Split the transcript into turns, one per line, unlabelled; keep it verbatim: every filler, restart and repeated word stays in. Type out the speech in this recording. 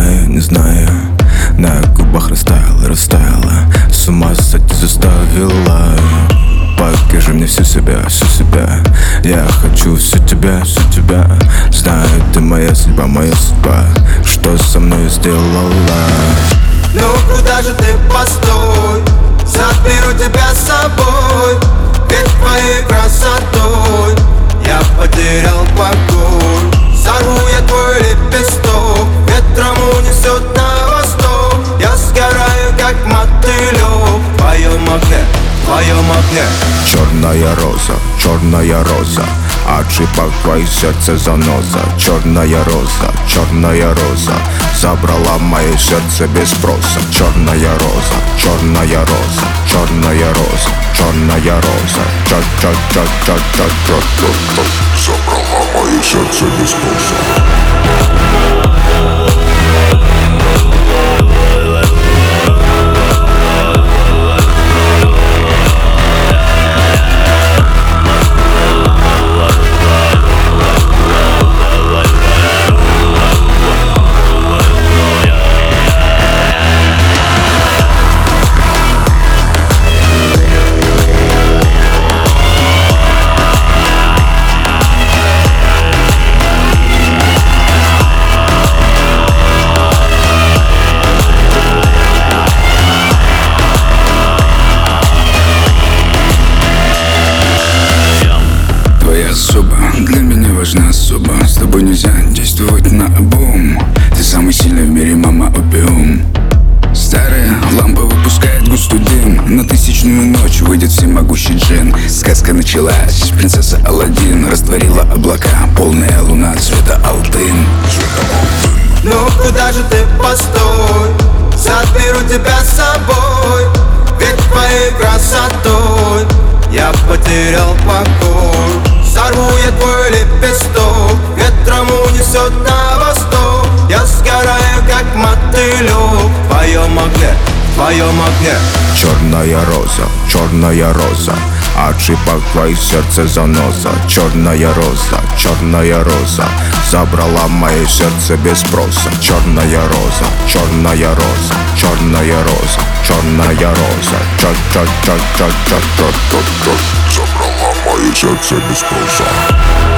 знаю, не знаю. На губах растаяла, растаяла, с ума сойти заставила. Покажи мне всю себя, всю себя. Я хочу всю тебя, всю тебя. Знаю, ты моя судьба, моя судьба. Что со мной сделала?
Ну куда же ты, постой? Заберу тебя с собой. Ведь твоей красотой я потерял покой. Сорву я твой лепесток, ветром унесет на восток. Я сгораю, как мотылек в твоем огне, в твоем огне.
Черная роза, черная роза, от шипов твоих сердце заноза. Черная роза, черная роза, забрала мое сердце без спроса. Черная роза, черная роза, черная роза, черная роза, ча ча ча ча ча ча ча забрала мое сердце без спроса.
Для меня важна особа. С тобой нельзя действовать наобум. Ты самый сильный в мире, мама, опиум. Старая лампа выпускает густой дым. На тысячную ночь выйдет всемогущий джин. Сказка началась, принцесса Аладдин растворила облака, полная луна цвета алтын.
Ну куда же ты, постой? Заберу тебя с собой. Ведь твоей красотой я потерял покой. Сорву я твой лепесток, ветром унесет на восток. Я сгораю, как мотылек в твоем огне, в твоем огне.
Черная роза, черная роза, от шипов твоих сердце заноза. Черная роза, черная роза, забрала мое сердце без спроса. Черная роза, черная роза, черная роза, черная роза, ча ча ча ча ча ча ча ча забрала мое сердце без спроса.